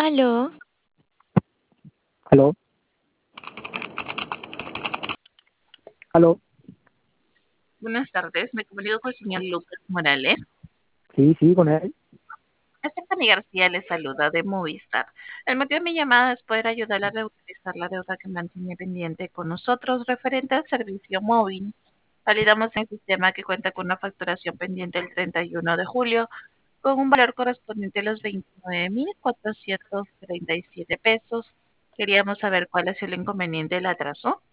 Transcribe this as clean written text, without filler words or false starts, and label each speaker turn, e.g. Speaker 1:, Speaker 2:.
Speaker 1: Aló,
Speaker 2: Aló, aló,
Speaker 3: Buenas tardes, me comunico con el señor Lucas Morales.
Speaker 2: sí, con él.
Speaker 3: Stephanie García le saluda de Movistar. El motivo de mi llamada es poder ayudarle a reutilizar la deuda que mantiene pendiente con nosotros referente al servicio móvil. Validamos en el sistema que cuenta con una facturación pendiente el 31 de julio con un valor correspondiente a los 29.437 pesos. Queríamos saber cuál es el inconveniente del atraso.